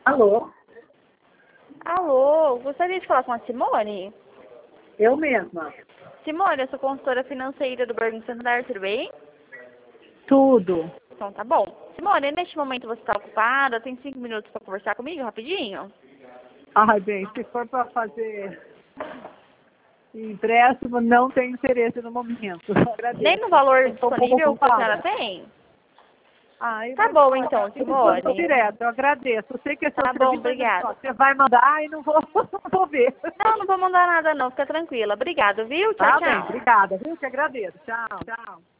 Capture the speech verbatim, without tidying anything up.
Alô? Alô, gostaria de falar com a Simone? Eu mesma. Simone, eu sou consultora financeira do Banco Santander, tudo bem? Tudo. Então tá bom. Simone, neste momento você está ocupada? Tem cinco minutos para conversar comigo, rapidinho? Ai, bem, se for para fazer empréstimo, não tenho interesse no momento. Agradeço. Nem no valor Estou um pouco disponível que a senhora ocupada. tem? Ai, Tá mas bom olha, então, eu vou Simone. direto, eu agradeço. Eu sei que esse é o Tá bom, serviço, mas obrigada. só, você vai mandar e não vou, não vou ver. Não, não vou mandar nada não, fica tranquila. Obrigada, viu? Tchau, Tá bem, tchau. obrigada, viu? Que agradeço. Tchau, tchau.